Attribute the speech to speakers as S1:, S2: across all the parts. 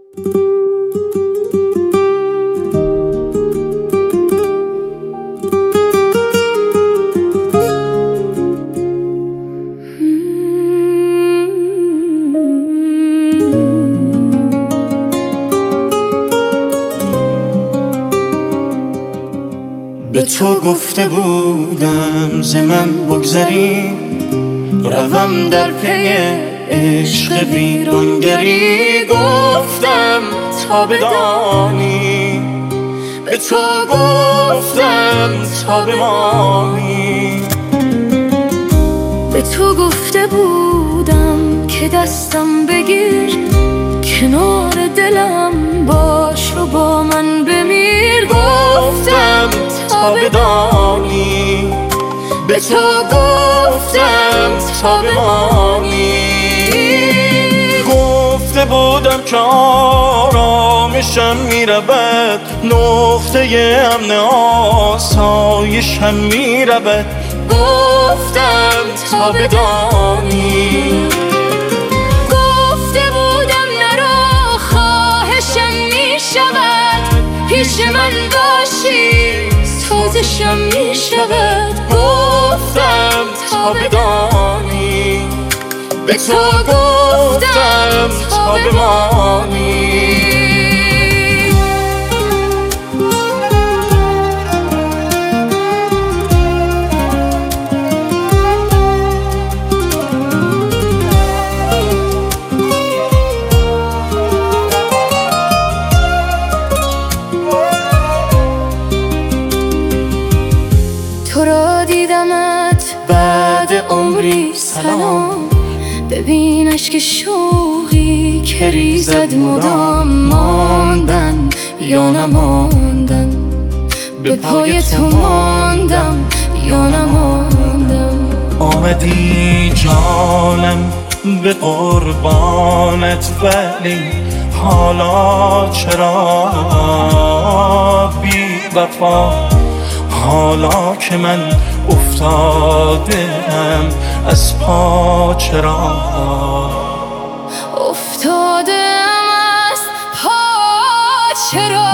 S1: به تو گفته بودم ز من بگذری، روم در پی عشق ویرانگری. گفتم تا بدانی، به تو گفتم تا بمانی.
S2: به تو گفته بودم که دستم بگیر، کنار دلم باش و با من بمیر.
S1: گفتم تا بدانی، به تو گفتم تا بمانی. گفته بودم که آرامشم میرود، نقطه امن آسایشم میرود. گفتم تا بدانی،
S2: گفته بودم نرو خواهشم میشود، پیش من باشی سازشم میشود.
S1: گفتم تا بدانی، به تو گفتم تا بمانی.
S2: تو را دیدمت بعد عمری سلام، ببین اشک شوقی که ریزد مدام. ماندن یا نماندن، به پای تو ماندم یا نماندم.
S1: آمدی جانم به قربانت، ولی حالا چرا بی وفا؟ حالا که من افتادم از پا، چرا
S2: افتادم از پا چرا؟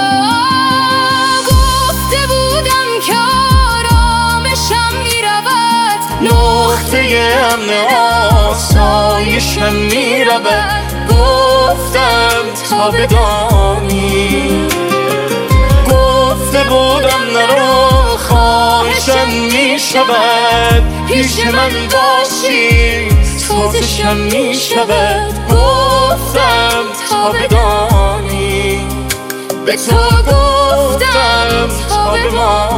S2: گفته بودم که آرامشم میرود،
S1: نقطه امن آسایشم میرود. گفتم تا بدانی، گفته بودم نرو خواهشم میشود، پیش من باشی سازشم میشود. گفتم تا بدانی، به تو گفتم تا بمانی.